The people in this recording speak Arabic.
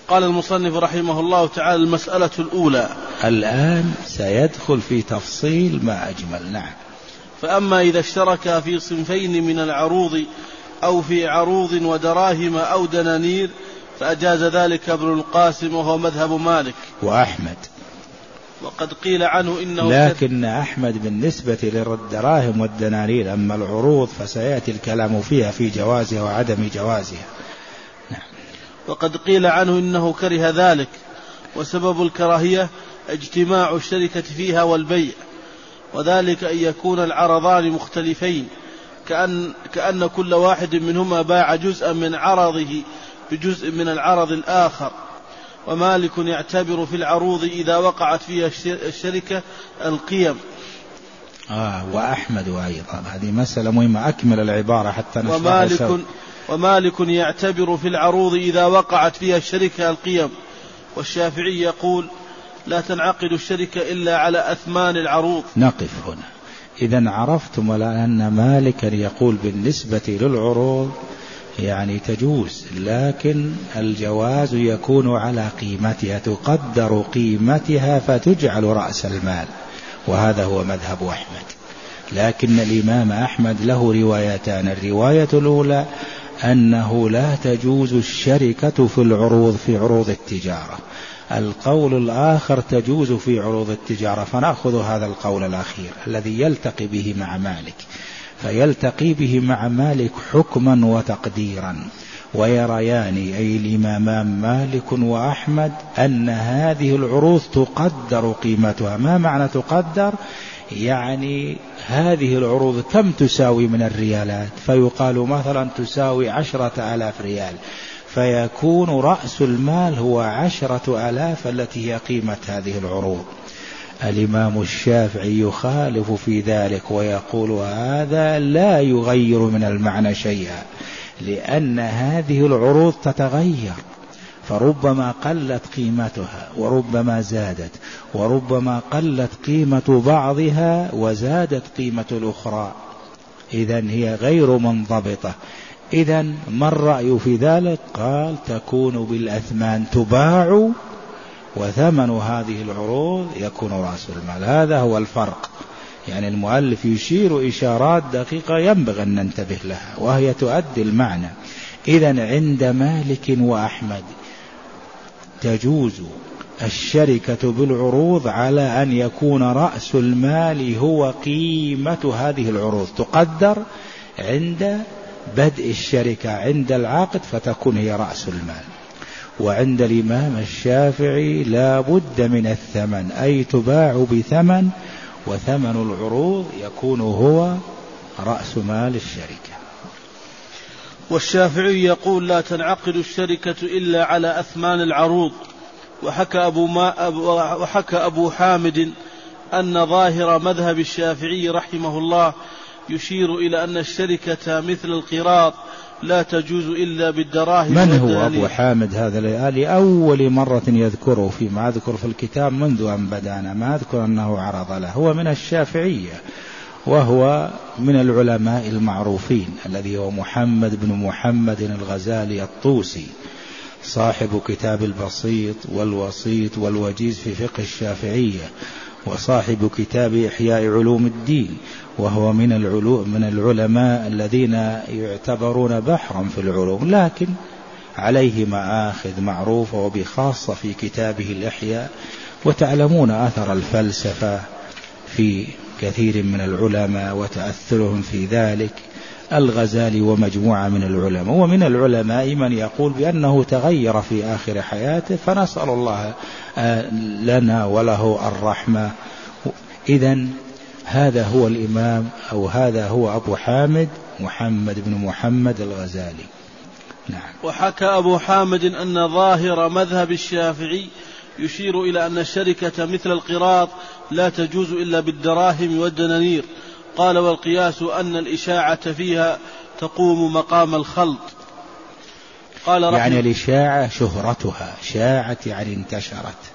قال المصنف رحمه الله تعالى: المسألة الأولى. الآن سيدخل في تفصيل ما أجمل. نعم. فأما إذا اشترك في صنفين من العروض أو في عروض ودراهم أو دنانير فأجاز ذلك ابن القاسم وهو مذهب مالك وأحمد. وقد قيل عنه إنه لكن أحمد بالنسبة للدراهم والدنانير، أما العروض فسيأتي الكلام فيها في جوازها وعدم جوازها. نعم. وقد قيل عنه إنه كره ذلك، وسبب الكراهية اجتماع الشركة فيها والبيع، وذلك أن يكون العرضان مختلفين، كأن كل واحد منهما باع جزءا من عرضه بجزء من العرض الآخر. ومالك يعتبر في العروض إذا وقعت فيها الشركة القيم. وأحمد أيضا، هذه مسألة مهمة، أكمل العبارة حتى نشرح. ومالك يعتبر في العروض إذا وقعت فيها الشركة القيم، والشافعي يقول لا تنعقد الشركة إلا على أثمان العروض. نقف هنا. إذن عرفتم أن مالكا يقول بالنسبة للعروض يعني تجوز، لكن الجواز يكون على قيمتها، تقدر قيمتها فتجعل رأس المال، وهذا هو مذهب أحمد. لكن الإمام أحمد له روايتان: الرواية الأولى أنه لا تجوز الشركة في العروض في عروض التجارة، القول الآخر تجوز في عروض التجارة. فنأخذ هذا القول الأخير الذي يلتقي به مع مالك، فيلتقي به مع مالك حكما وتقديرا، ويريان أي الإمامان مالك وأحمد أن هذه العروض تقدر قيمتها. ما معنى تقدر؟ يعني هذه العروض كم تساوي من الريالات؟ فيقال مثلا تساوي 10,000 ريال، فيكون رأس المال هو 10,000 التي هي قيمة هذه العروض. الإمام الشافعي يخالف في ذلك ويقول هذا لا يغير من المعنى شيئا، لأن هذه العروض تتغير، فربما قلت قيمتها وربما زادت، وربما قلت قيمة بعضها وزادت قيمة الأخرى، إذن هي غير منضبطة. إذن ما الرأي في ذلك؟ قال تكون بالأثمان، تباع وثمن هذه العروض يكون رأس المال. هذا هو الفرق. يعني المؤلف يشير إشارات دقيقة ينبغي أن ننتبه لها وهي تؤدي المعنى. إذن عند مالك وأحمد تجوز الشركة بالعروض على أن يكون رأس المال هو قيمة هذه العروض، تقدر عند بدء الشركة عند العقد فتكون هي رأس المال. وعند الإمام الشافعي لا بد من الثمن، أي تباع بثمن، وثمن العروض يكون هو رأس مال الشركة. والشافعي يقول لا تنعقد الشركة إلا على أثمان العروض. وحكى أبو حامد أن ظاهر مذهب الشافعي رحمه الله يشير إلى أن الشركة مثل القراط لا تجوز إلا بالدراهم. من هو أبو حامد هذا؟ لأول مرة يذكره فيما أذكر في الكتاب منذ أن بدأنا، ما أذكر أنه عرض له. هو من الشافعية، وهو من العلماء المعروفين الذي هو محمد بن محمد الغزالي الطوسي، صاحب كتاب البسيط والوسيط والوجيز في فقه الشافعية، وصاحب كتاب إحياء علوم الدين، وهو من العلماء الذين يعتبرون بحرا في العلوم، لكن عليه مآخذ معروفة، وبخاصة في كتابه الإحياء. وتعلمون أثر الفلسفة في كثير من العلماء وتأثرهم في ذلك. الغزالي ومجموعة من العلماء، ومن العلماء من يقول بأنه تغير في آخر حياته، فنسأل الله لنا وله الرحمة. إذن هذا هو الإمام، أو هذا هو أبو حامد محمد بن محمد الغزالي. نعم. وحكى أبو حامد أن ظاهر مذهب الشافعي يشير إلى أن الشركة مثل القراط لا تجوز إلا بالدراهم والدنانير. قال والقياس أن الإشاعة فيها تقوم مقام الخلط. قال يعني الإشاعة شهرتها، شاعت يعني انتشرت.